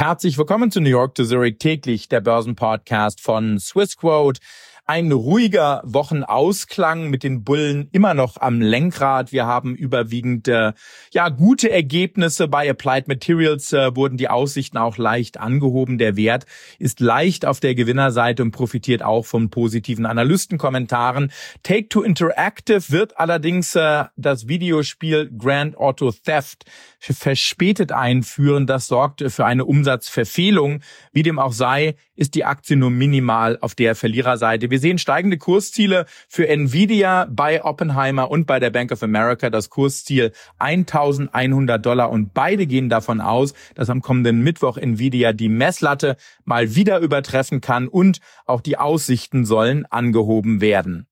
Herzlich willkommen zu New York to Zurich täglich, der Börsenpodcast von Swissquote. Ein ruhiger Wochenausklang mit den Bullen immer noch am Lenkrad. Wir haben überwiegend gute Ergebnisse. Bei Applied Materials wurden die Aussichten auch leicht angehoben. Der Wert ist leicht auf der Gewinnerseite und profitiert auch von positiven Analystenkommentaren. Take-Two Interactive wird allerdings das Videospiel Grand Auto Theft verspätet einführen. Das sorgt für eine Umsatzverfehlung. Wie dem auch sei, ist die Aktie nur minimal auf der Verliererseite. Wir sehen steigende Kursziele für Nvidia, bei Oppenheimer und bei der Bank of America. Das Kursziel $1.100 und beide gehen davon aus, dass am kommenden Mittwoch Nvidia die Messlatte mal wieder übertreffen kann und auch die Aussichten sollen angehoben werden.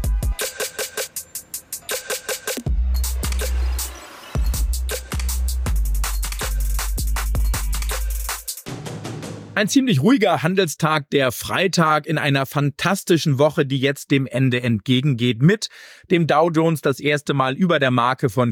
Ein ziemlich ruhiger Handelstag, der Freitag in einer fantastischen Woche, die jetzt dem Ende entgegengeht, mit dem Dow Jones das erste Mal über der Marke von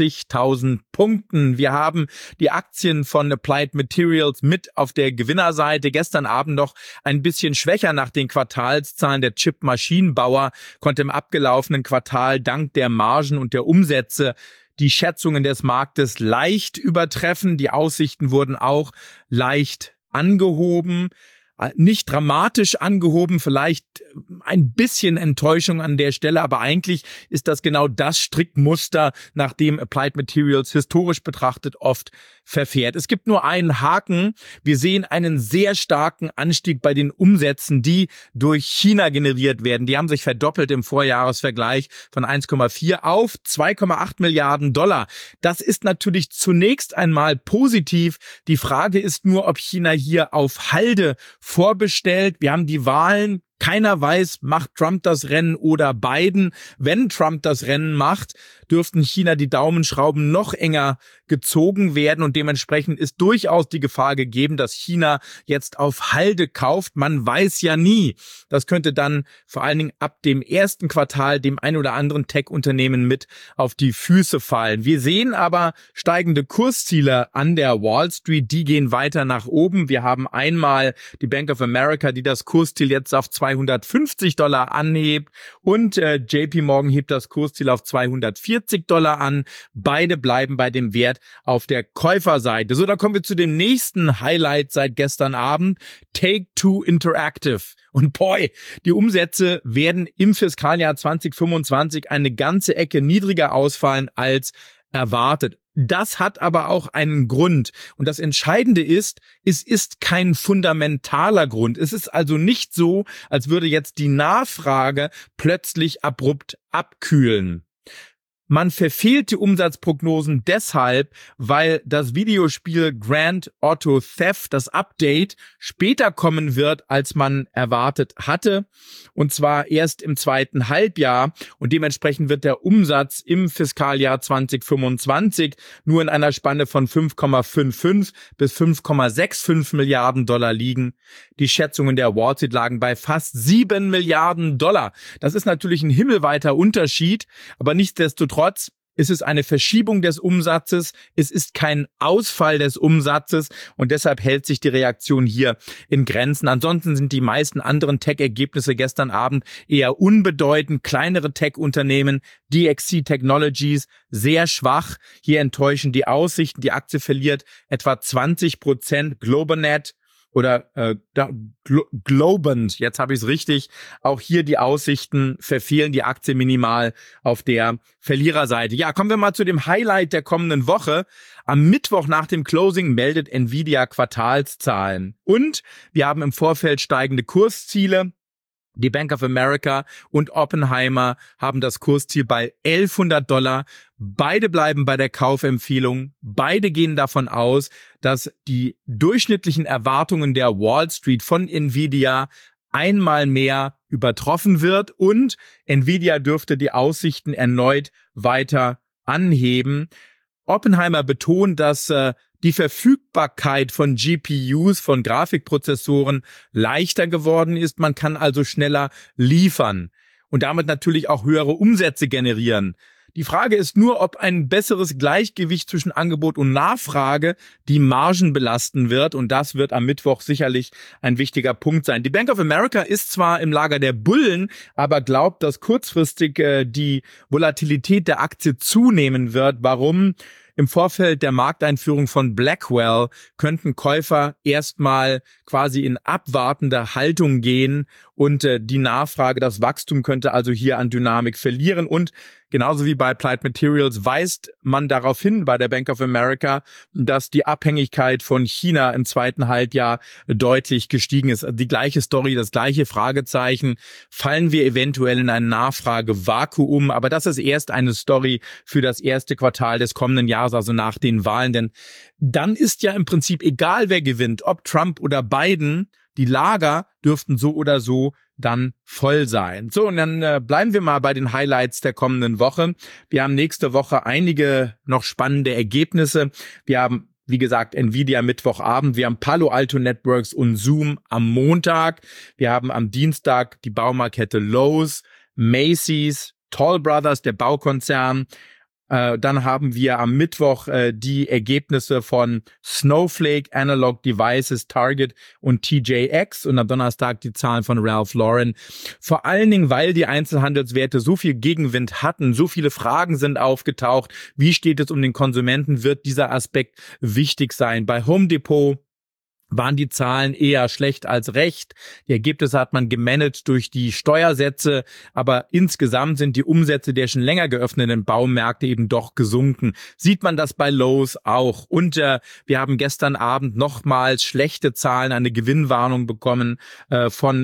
40.000 Punkten. Wir haben die Aktien von Applied Materials mit auf der Gewinnerseite. Gestern Abend noch ein bisschen schwächer nach den Quartalszahlen. Der Chip-Maschinenbauer konnte im abgelaufenen Quartal dank der Margen und der Umsätze die Schätzungen des Marktes leicht übertreffen. Die Aussichten wurden auch leicht angehoben, nicht dramatisch angehoben, vielleicht ein bisschen Enttäuschung an der Stelle, aber eigentlich ist das genau das Strickmuster, nach dem Applied Materials historisch betrachtet oft verfährt. Es gibt nur einen Haken. Wir sehen einen sehr starken Anstieg bei den Umsätzen, die durch China generiert werden. Die haben sich verdoppelt im Vorjahresvergleich von 1,4 auf 2,8 Milliarden Dollar. Das ist natürlich zunächst einmal positiv. Die Frage ist nur, ob China hier auf Halde vorbestellt. Wir haben die Wahlen. Keiner weiß, macht Trump das Rennen oder Biden. Wenn Trump das Rennen macht, dürften China die Daumenschrauben noch enger gezogen werden und dementsprechend ist durchaus die Gefahr gegeben, dass China jetzt auf Halde kauft. Man weiß ja nie. Das könnte dann vor allen Dingen ab dem ersten Quartal dem ein oder anderen Tech-Unternehmen mit auf die Füße fallen. Wir sehen aber steigende Kursziele an der Wall Street. Die gehen weiter nach oben. Wir haben einmal die Bank of America, die das Kursziel jetzt auf $250 anhebt und JP Morgan hebt das Kursziel auf $240 an. Beide bleiben bei dem Wert auf der Käuferseite. So, dann kommen wir zu dem nächsten Highlight seit gestern Abend. Take-Two Interactive. Und boy, die Umsätze werden im Fiskaljahr 2025 eine ganze Ecke niedriger ausfallen als erwartet. Das hat aber auch einen Grund. Und das Entscheidende ist, es ist kein fundamentaler Grund. Es ist also nicht so, als würde jetzt die Nachfrage plötzlich abrupt abkühlen. Man verfehlt die Umsatzprognosen deshalb, weil das Videospiel Grand Auto Theft, das Update, später kommen wird, als man erwartet hatte. Und zwar erst im zweiten Halbjahr. Und dementsprechend wird der Umsatz im Fiskaljahr 2025 nur in einer Spanne von 5,55 bis 5,65 Milliarden Dollar liegen. Die Schätzungen der Wall Street lagen bei fast 7 Milliarden Dollar. Das ist natürlich ein himmelweiter Unterschied, aber nichtsdestotrotz ist es eine Verschiebung des Umsatzes, es ist kein Ausfall des Umsatzes und deshalb hält sich die Reaktion hier in Grenzen. Ansonsten sind die meisten anderen Tech-Ergebnisse gestern Abend eher unbedeutend. Kleinere Tech-Unternehmen, DXC Technologies, sehr schwach. Hier enttäuschen die Aussichten. Die Aktie verliert etwa 20%. Globonet oder Globant, jetzt habe ich es richtig, auch hier die Aussichten verfehlen, die Aktie minimal auf der Verliererseite. Ja, kommen wir mal zu dem Highlight der kommenden Woche. Am Mittwoch nach dem Closing meldet Nvidia Quartalszahlen und wir haben im Vorfeld steigende Kursziele. Die Bank of America und Oppenheimer haben das Kursziel bei $1.100. Beide bleiben bei der Kaufempfehlung. Beide gehen davon aus, dass die durchschnittlichen Erwartungen der Wall Street von Nvidia einmal mehr übertroffen wird und Nvidia dürfte die Aussichten erneut weiter anheben. Oppenheimer betont, dass die Verfügbarkeit von GPUs, von Grafikprozessoren, leichter geworden ist. Man kann also schneller liefern und damit natürlich auch höhere Umsätze generieren. Die Frage ist nur, ob ein besseres Gleichgewicht zwischen Angebot und Nachfrage die Margen belasten wird. Und das wird am Mittwoch sicherlich ein wichtiger Punkt sein. Die Bank of America ist zwar im Lager der Bullen, aber glaubt, dass kurzfristig die Volatilität der Aktie zunehmen wird. Warum? Im Vorfeld der Markteinführung von Blackwell könnten Käufer erstmal quasi in abwartende Haltung gehen und die Nachfrage, das Wachstum könnte also hier an Dynamik verlieren. Und genauso wie bei Applied Materials weist man darauf hin bei der Bank of America, dass die Abhängigkeit von China im zweiten Halbjahr deutlich gestiegen ist. Die gleiche Story, das gleiche Fragezeichen. Fallen wir eventuell in ein Nachfragevakuum? Aber das ist erst eine Story für das erste Quartal des kommenden Jahres, also nach den Wahlen. Denn dann ist ja im Prinzip egal, wer gewinnt, ob Trump oder Biden, die Lager dürften so oder so dann voll sein. So, und dann bleiben wir mal bei den Highlights der kommenden Woche. Wir haben nächste Woche einige noch spannende Ergebnisse. Wir haben, wie gesagt, Nvidia Mittwochabend. Wir haben Palo Alto Networks und Zoom am Montag. Wir haben am Dienstag die Baumarktkette Lowe's, Macy's, Toll Brothers, der Baukonzern. Dann haben wir am Mittwoch die Ergebnisse von Snowflake, Analog Devices, Target und TJX und am Donnerstag die Zahlen von Ralph Lauren. Vor allen Dingen, weil die Einzelhandelswerte so viel Gegenwind hatten, so viele Fragen sind aufgetaucht. Wie steht es um den Konsumenten? Wird dieser Aspekt wichtig sein? Bei Home Depot waren die Zahlen eher schlecht als recht. Die Ergebnisse hat man gemanagt durch die Steuersätze, aber insgesamt sind die Umsätze der schon länger geöffneten Baumärkte eben doch gesunken. Sieht man das bei Lowe's auch. Und wir haben gestern Abend nochmals schlechte Zahlen, eine Gewinnwarnung bekommen von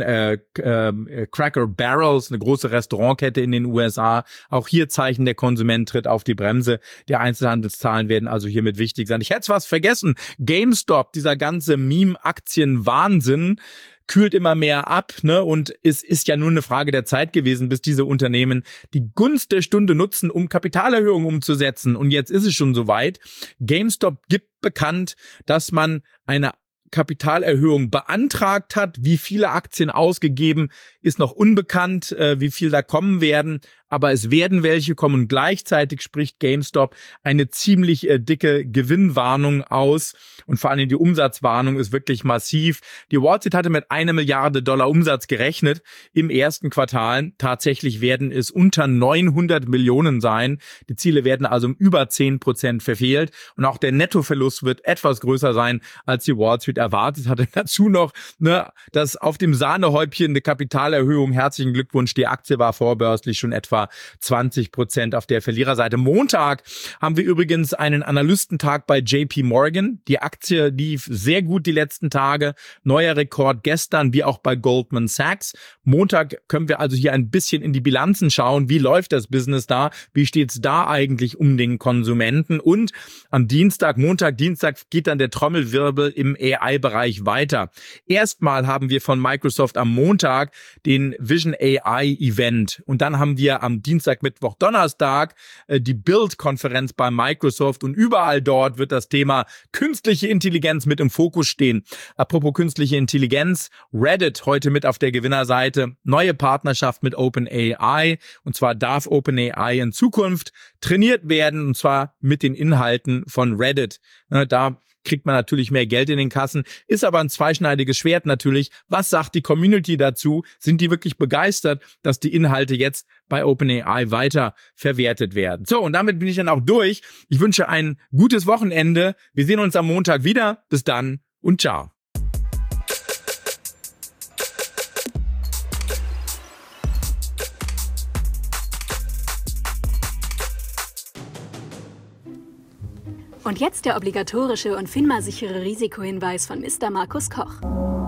Cracker Barrels, eine große Restaurantkette in den USA. Auch hier Zeichen, der Konsument tritt auf die Bremse. Die Einzelhandelszahlen werden also hiermit wichtig sein. Ich hätte was vergessen. GameStop, dieser ganze Meme-Aktien-Wahnsinn kühlt immer mehr ab, ne? Und es ist ja nur eine Frage der Zeit gewesen, bis diese Unternehmen die Gunst der Stunde nutzen, um Kapitalerhöhungen umzusetzen. Und jetzt ist es schon soweit. GameStop gibt bekannt, dass man eine Kapitalerhöhung beantragt hat. Wie viele Aktien ausgegeben, ist noch unbekannt, wie viel da kommen werden. Aber es werden welche kommen und gleichzeitig spricht GameStop eine ziemlich dicke Gewinnwarnung aus und vor allem die Umsatzwarnung ist wirklich massiv. Die Wall Street hatte mit 1 Milliarde Dollar Umsatz gerechnet im ersten Quartal. Tatsächlich werden es unter 900 Millionen sein. Die Ziele werden also um über 10% verfehlt und auch der Nettoverlust wird etwas größer sein, als die Wall Street erwartet hatte. Dazu noch, dass auf dem Sahnehäubchen eine Kapitalerhöhung. Herzlichen Glückwunsch, die Aktie war vorbörslich schon etwa 20% auf der Verliererseite. Montag haben wir übrigens einen Analystentag bei JP Morgan. Die Aktie lief sehr gut die letzten Tage. Neuer Rekord gestern, wie auch bei Goldman Sachs. Montag können wir also hier ein bisschen in die Bilanzen schauen. Wie läuft das Business da? Wie steht's da eigentlich um den Konsumenten? Und am Montag, Dienstag geht dann der Trommelwirbel im AI-Bereich weiter. Erstmal haben wir von Microsoft am Montag den Vision AI Event. Und dann haben wir am Dienstag, Mittwoch, Donnerstag die Build-Konferenz bei Microsoft und überall dort wird das Thema künstliche Intelligenz mit im Fokus stehen. Apropos künstliche Intelligenz, Reddit heute mit auf der Gewinnerseite, neue Partnerschaft mit OpenAI und zwar darf OpenAI in Zukunft trainiert werden und zwar mit den Inhalten von Reddit. Da kriegt man natürlich mehr Geld in den Kassen, ist aber ein zweischneidiges Schwert natürlich. Was sagt die Community dazu? Sind die wirklich begeistert, dass die Inhalte jetzt bei OpenAI weiter verwertet werden? So, und damit bin ich dann auch durch. Ich wünsche ein gutes Wochenende. Wir sehen uns am Montag wieder. Bis dann und ciao. Und jetzt der obligatorische und FINMA-sichere Risikohinweis von Mr. Markus Koch.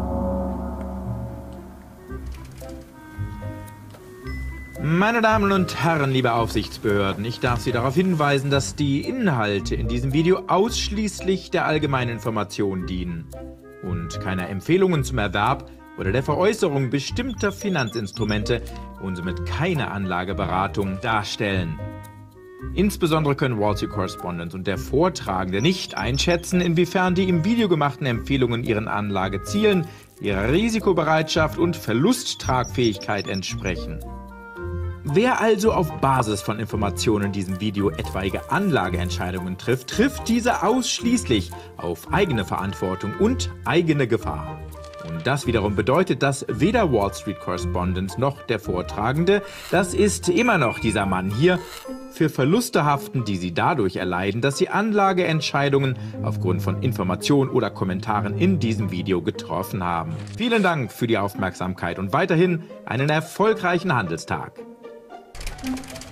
Meine Damen und Herren, liebe Aufsichtsbehörden, ich darf Sie darauf hinweisen, dass die Inhalte in diesem Video ausschließlich der allgemeinen Information dienen und keine Empfehlungen zum Erwerb oder der Veräußerung bestimmter Finanzinstrumente und somit keine Anlageberatung darstellen. Insbesondere können Wall Street Correspondent und der Vortragende nicht einschätzen, inwiefern die im Video gemachten Empfehlungen ihren Anlagezielen, ihrer Risikobereitschaft und Verlusttragfähigkeit entsprechen. Wer also auf Basis von Informationen in diesem Video etwaige Anlageentscheidungen trifft, trifft diese ausschließlich auf eigene Verantwortung und eigene Gefahr. Und das wiederum bedeutet, dass weder Wall Street Correspondent noch der Vortragende, das ist immer noch dieser Mann hier, für Verluste haften, die sie dadurch erleiden, dass sie Anlageentscheidungen aufgrund von Informationen oder Kommentaren in diesem Video getroffen haben. Vielen Dank für die Aufmerksamkeit und weiterhin einen erfolgreichen Handelstag.